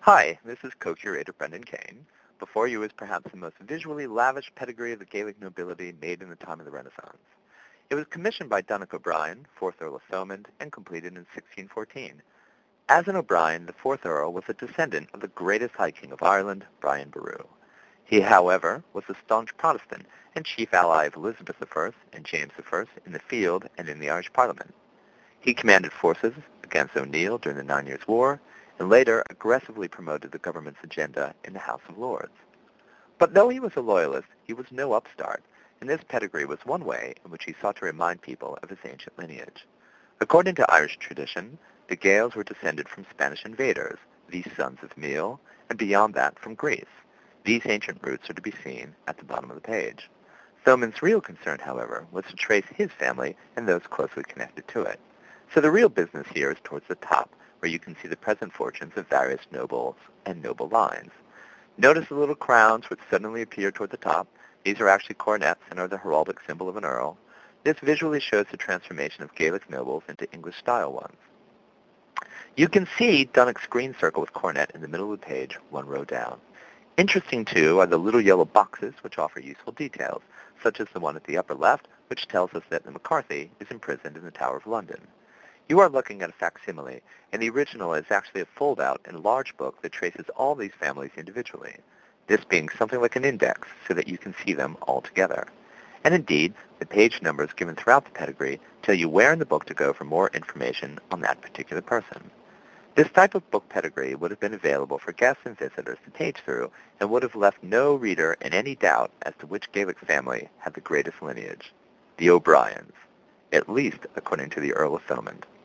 Hi, this is co-curator Brendan Kane. Before you is perhaps the most visually lavish pedigree of the Gaelic nobility made in the time of the Renaissance. It was commissioned by Donogh O'Brien, 4th Earl of Thomond, and completed in 1614. As an O'Brien, the 4th Earl was a descendant of the greatest High King of Ireland, Brian Boru. He, however, was a staunch Protestant and chief ally of Elizabeth I and James I in the field and in the Irish Parliament. He commanded forces against O'Neill during the Nine Years' War, and later aggressively promoted the government's agenda in the House of Lords. But though he was a loyalist, he was no upstart, and this pedigree was one way in which he sought to remind people of his ancient lineage. According to Irish tradition, the Gaels were descended from Spanish invaders, the sons of Meath, and beyond that from Greece. These ancient roots are to be seen at the bottom of the page. Thomond's real concern, however, was to trace his family and those closely connected to it. So the real business here is towards the top, where you can see the present fortunes of various nobles and noble lines. Notice the little crowns which suddenly appear toward the top. These are actually coronets and are the heraldic symbol of an earl. This visually shows the transformation of Gaelic nobles into English-style ones. You can see Donogh's green circle with coronet in the middle of the page, one row down. Interesting, too, are the little yellow boxes which offer useful details, such as the one at the upper left, which tells us that the McCarthy is imprisoned in the Tower of London. You are looking at a facsimile, and the original is actually a fold-out and large book that traces all these families individually, this being something like an index so that you can see them all together. And indeed, the page numbers given throughout the pedigree tell you where in the book to go for more information on that particular person. This type of book pedigree would have been available for guests and visitors to page through and would have left no reader in any doubt as to which Gaelic family had the greatest lineage, the O'Briens, at least according to the Earl of Thomond.